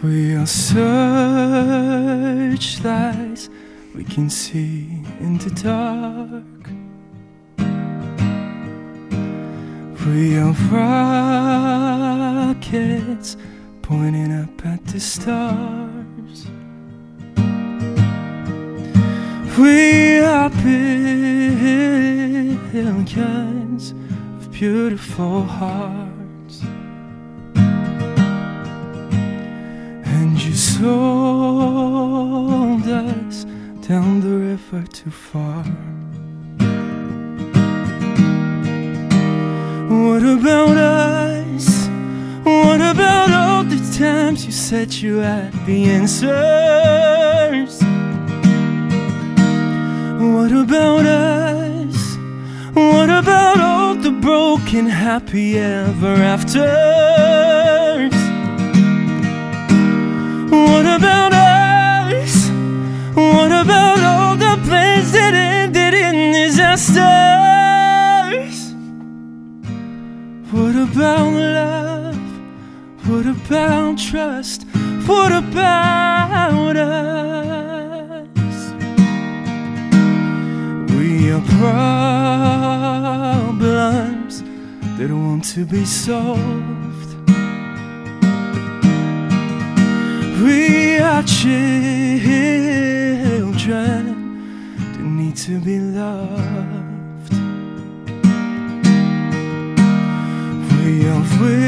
We are searchlights we can see in the dark. We are rockets pointing up at the stars. We are billions of beautiful hearts, and you sold us down the river too far. What about us? What about all the times you said you had the answers? What about us? What about all the broken happy ever afters? What about us? What about all the plans that ended in disasters? What about love? What about trust? What about us? We are problems that want to be solved. We are children that need to be loved. We are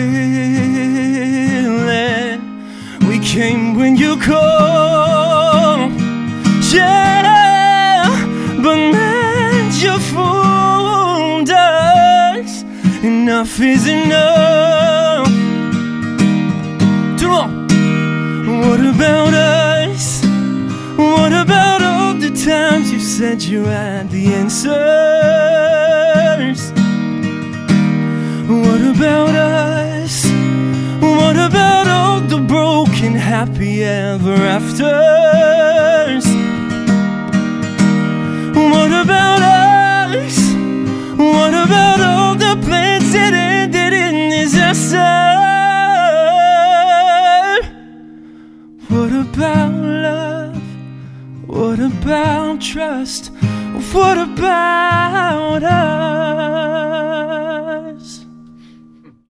willing. We came when you called, yeah, but man, you fooled us. Enough is enough. Too long. What about us? What about all the times you said you had the answers? What about us? What about all the broken happy ever afters? What about us? What about all the plans that ended in disaster? What about love? What about trust? What about us?